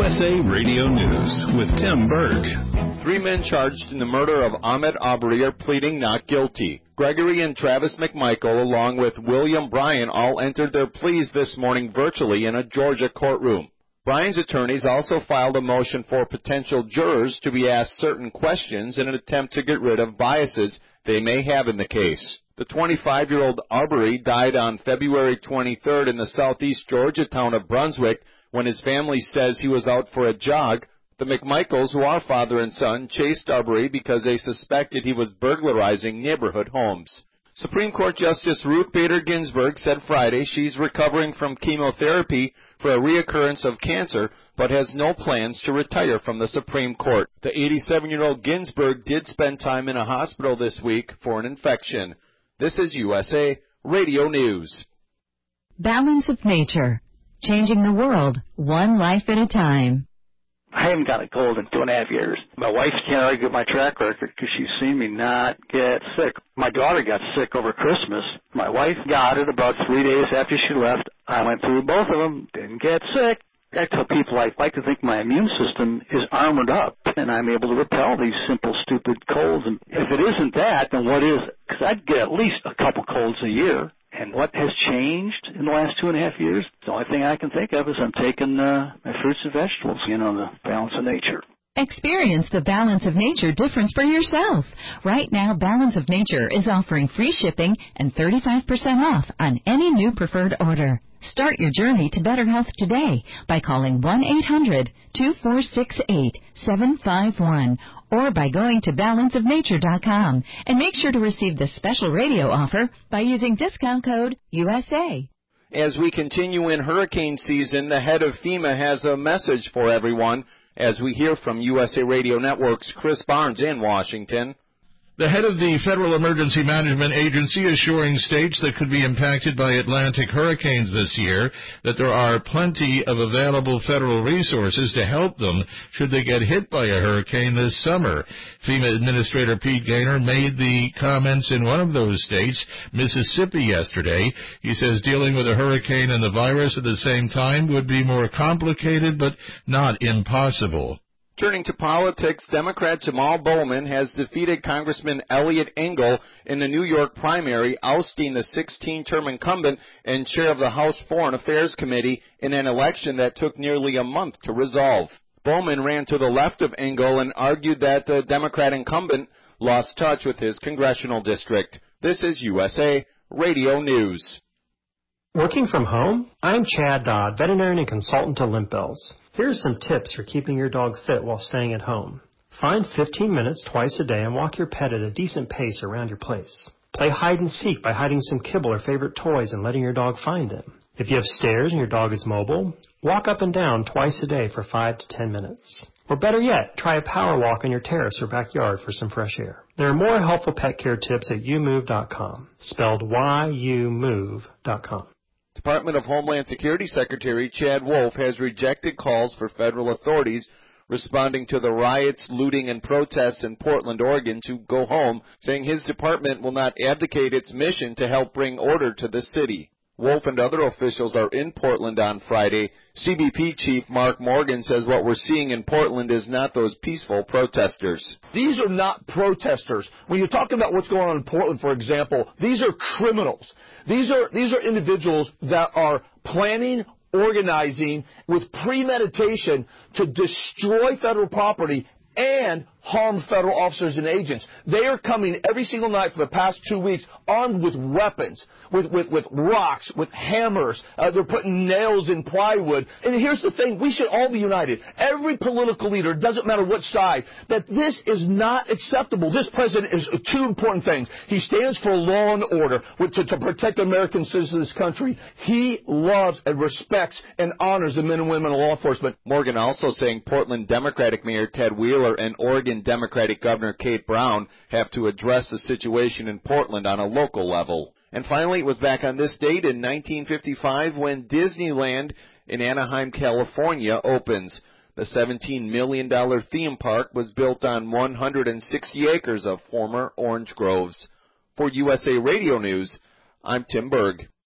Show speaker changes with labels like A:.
A: USA Radio News with Tim Berg.
B: 3 men charged in the murder of Ahmed Aubrey are pleading not guilty. Gregory and Travis McMichael, along with William Bryan, all entered their pleas this morning virtually in a Georgia courtroom. Bryan's attorneys also filed a motion for potential jurors to be asked certain questions in an attempt to get rid of biases they may have in the case. The 25-year-old Aubrey died on February 23rd in the southeast Georgia town of Brunswick when his family says he was out for a jog. The McMichaels, who are father and son, chased Aubrey because they suspected he was burglarizing neighborhood homes. Supreme Court Justice Ruth Bader Ginsburg said Friday she's recovering from chemotherapy for a reoccurrence of cancer, but has no plans to retire from the Supreme Court. The 87-year-old Ginsburg did spend time in a hospital this week for an infection. This is USA Radio News.
C: Balance of Nature, changing the world one life at a time.
D: I haven't got a cold in 2.5 years. My wife can't argue with my track record because she's seen me not get sick. My daughter got sick over Christmas. My wife got it about 3 days after she left. I went through both of them, didn't get sick. I tell people I like to think my immune system is armored up and I'm able to repel these simple, stupid colds. And if it isn't that, then what is it? Because I'd get at least a couple colds a year. And what has changed in the last 2.5 years? The only thing I can think of is I'm taking my fruits and vegetables, the balance of nature.
C: Experience the Balance of Nature difference for yourself. Right now, Balance of Nature is offering free shipping and 35% off on any new preferred order. Start your journey to better health today by calling 1-800-2468-751 or by going to balanceofnature.com, and make sure to receive the special radio offer by using discount code USA.
B: As we continue in hurricane season, the head of FEMA has a message for everyone as we hear from USA Radio Network's Chris Barnes in Washington.
E: The head of the Federal Emergency Management Agency assuring states that could be impacted by Atlantic hurricanes this year that there are plenty of available federal resources to help them should they get hit by a hurricane this summer. FEMA Administrator Pete Gaynor made the comments in one of those states, Mississippi, yesterday. He says dealing with a hurricane and the virus at the same time would be more complicated but not impossible.
B: Turning to politics, Democrat Jamal Bowman has defeated Congressman Eliot Engel in the New York primary, ousting the 16-term incumbent and chair of the House Foreign Affairs Committee in an election that took nearly a month to resolve. Bowman ran to the left of Engel and argued that the Democrat incumbent lost touch with his congressional district. This is USA Radio News.
F: Working from home? I'm Chad Dodd, veterinarian and consultant to Limp Bells. Here's some tips for keeping your dog fit while staying at home. Find 15 minutes twice a day and walk your pet at a decent pace around your place. Play hide and seek by hiding some kibble or favorite toys and letting your dog find them. If you have stairs and your dog is mobile, walk up and down twice a day for 5 to 10 minutes. Or better yet, try a power walk on your terrace or backyard for some fresh air. There are more helpful pet care tips at youmove.com, spelled YOUMOVE.com.
B: Department of Homeland Security Secretary Chad Wolf has rejected calls for federal authorities responding to the riots, looting, and protests in Portland, Oregon to go home, saying his department will not abdicate its mission to help bring order to the city. Wolf and other officials are in Portland on Friday. CBP Chief Mark Morgan says what we're seeing in Portland is not those peaceful protesters.
G: These are not protesters. When you're talking about what's going on in Portland, for example, these are criminals. These are individuals that are planning, organizing with premeditation to destroy federal property and harm federal officers and agents. They are coming every single night for the past 2 weeks armed with weapons, with rocks, with hammers. They're putting nails in plywood. And here's the thing, we should all be united. Every political leader, it doesn't matter what side, that this is not acceptable. This president is two important things. He stands for law and order, to protect American citizens of this country. He loves and respects and honors the men and women of law enforcement.
B: Morgan also saying Portland Democratic Mayor Ted Wheeler and Oregon Democratic Governor Kate Brown have to address the situation in Portland on a local level. And finally, it was back on this date in 1955 when Disneyland in Anaheim, California opens. The $17 million theme park was built on 160 acres of former orange groves. For USA Radio News, I'm Tim Berg.